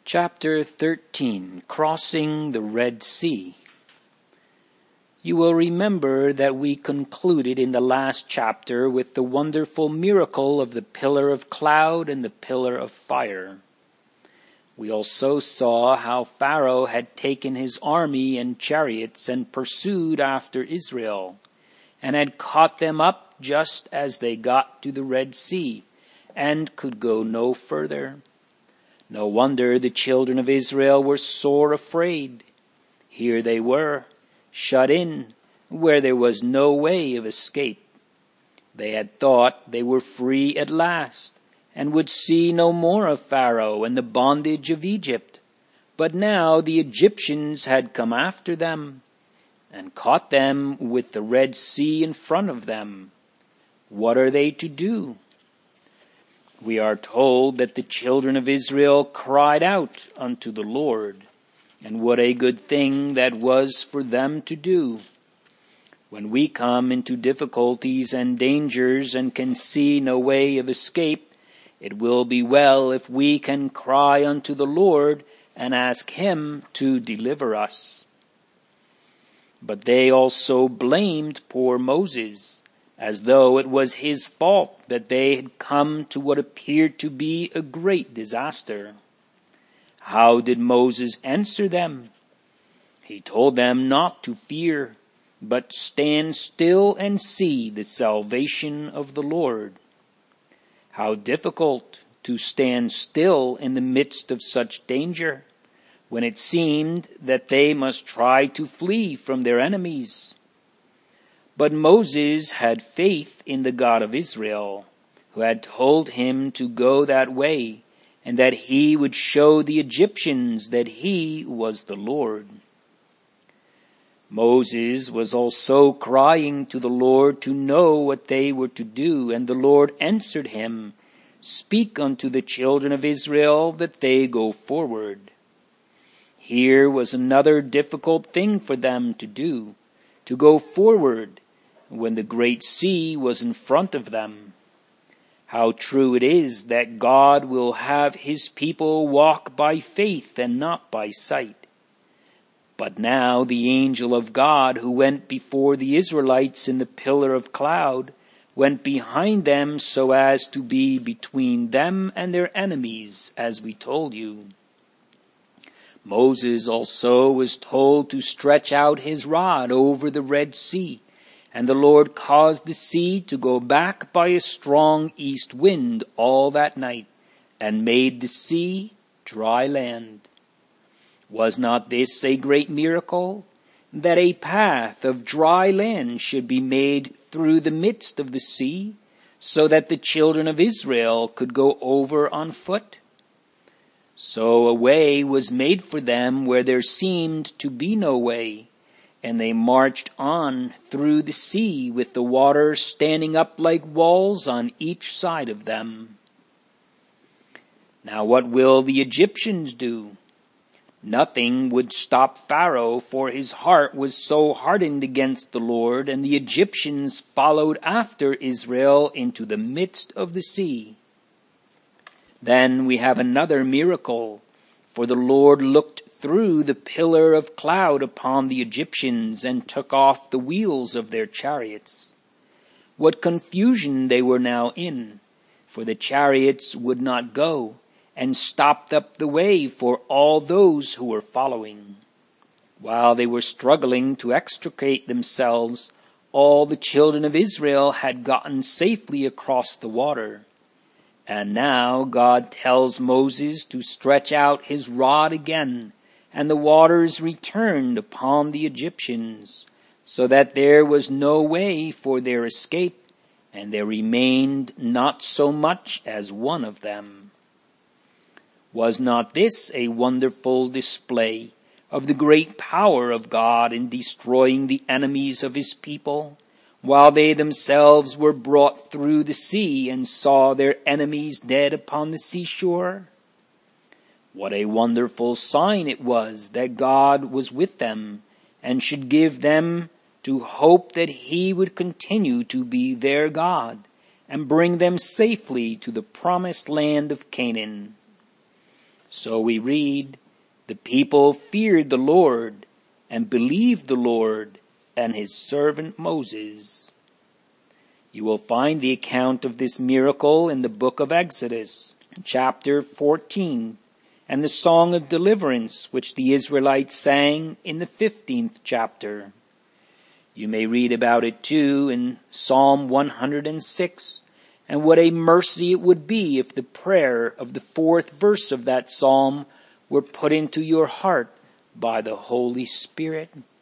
Chapter 13, Crossing the Red Sea. You will remember that we concluded in the last chapter with the wonderful miracle of the pillar of cloud and the pillar of fire. We also saw how Pharaoh had taken his army and chariots and pursued after Israel, and had caught them up just as they got to the Red Sea, and could go no further. No wonder the children of Israel were sore afraid. Here they were, shut in, where there was no way of escape. They had thought they were free at last, and would see no more of Pharaoh and the bondage of Egypt. But now the Egyptians had come after them, and caught them with the Red Sea in front of them. What are they to do? We are told that the children of Israel cried out unto the Lord, and what a good thing that was for them to do. When we come into difficulties and dangers and can see no way of escape, it will be well if we can cry unto the Lord and ask Him to deliver us. But they also blamed poor Moses, as though it was his fault that they had come to what appeared to be a great disaster. How did Moses answer them? He told them not to fear, but stand still and see the salvation of the Lord. How difficult to stand still in the midst of such danger, when it seemed that they must try to flee from their enemies. But Moses had faith in the God of Israel, who had told him to go that way, and that he would show the Egyptians that he was the Lord. Moses was also crying to the Lord to know what they were to do, and the Lord answered him, "Speak unto the children of Israel that they go forward." Here was another difficult thing for them to do, to go forward, when the great sea was in front of them. How true it is that God will have His people walk by faith and not by sight. But now the angel of God, who went before the Israelites in the pillar of cloud, went behind them so as to be between them and their enemies, as we told you. Moses also was told to stretch out his rod over the Red Sea, and the Lord caused the sea to go back by a strong east wind all that night, and made the sea dry land. Was not this a great miracle, that a path of dry land should be made through the midst of the sea, so that the children of Israel could go over on foot? So a way was made for them where there seemed to be no way, and they marched on through the sea with the water standing up like walls on each side of them. Now what will the Egyptians do? Nothing would stop Pharaoh, for his heart was so hardened against the Lord, and the Egyptians followed after Israel into the midst of the sea. Then we have another miracle, for the Lord looked through the pillar of cloud upon the Egyptians and took off the wheels of their chariots. What confusion they were now in, for the chariots would not go, and stopped up the way for all those who were following. While they were struggling to extricate themselves, all the children of Israel had gotten safely across the water. And now God tells Moses to stretch out his rod again, and the waters returned upon the Egyptians, so that there was no way for their escape, and there remained not so much as one of them. Was not this a wonderful display of the great power of God in destroying the enemies of His people, while they themselves were brought through the sea and saw their enemies dead upon the seashore? What a wonderful sign it was that God was with them, and should give them to hope that He would continue to be their God, and bring them safely to the promised land of Canaan. So we read, the people feared the Lord and believed the Lord and his servant Moses. You will find the account of this miracle in the book of Exodus, chapter 14, and the song of deliverance which the Israelites sang in the 15th chapter. You may read about it too in Psalm 106, and what a mercy it would be if the prayer of the 4th verse of that psalm were put into your heart by the Holy Spirit.